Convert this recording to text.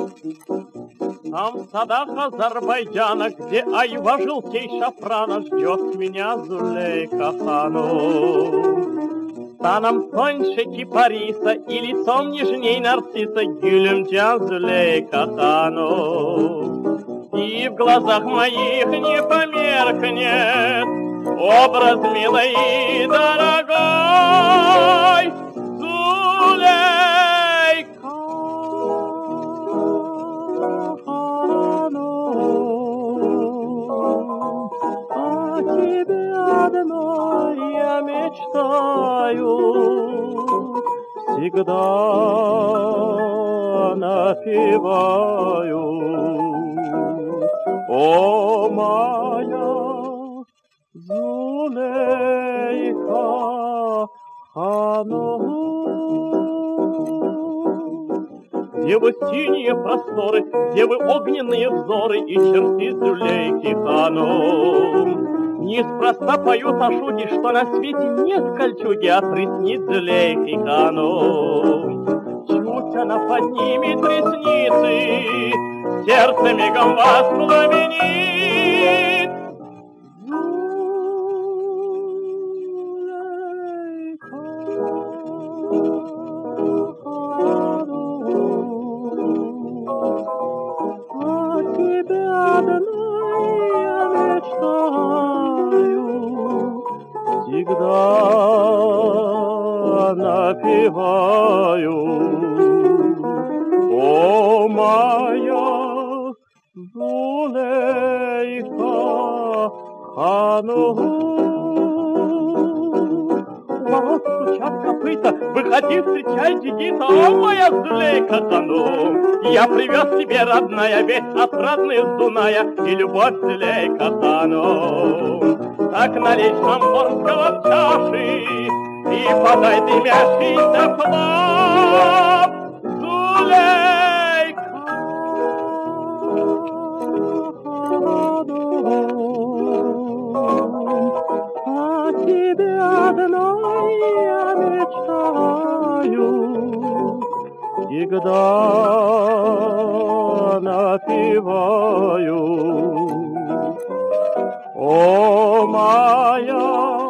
Там в садах Азербайджана, где айва желтей шафрана, ждет меня Зулейка хану. Станом тоньше кипариса и лицом нежней нарцисса, гюлем Зулейка хану. И в глазах моих не померкнет образ милой и дорогой Зулейка хану. О тебе одной я мечтаю, всегда напеваю. О, моя Зулейка хану. Где вы синие просторы, где вы огненные взоры и черты Зулейки хану. Неспроста поют ашуги, что на свете нет кольчуги от ресниц Зулейки хану. Чуть она поднимет ресницы, сердце мигом воспламенит. Всегда напеваю. О, моя Зулейка хану. Ворот стучат копыта, выходи, встречай Джигита, о, моя Зулейка хану. Я привез тебе, родная, весть от родных Дуная и любовь Зулейка хану. Так налей шампанского в чаши и подай дымящийся плов, Зулейка хану. О тебе одной я мечтаю, всегда напеваю. О, моя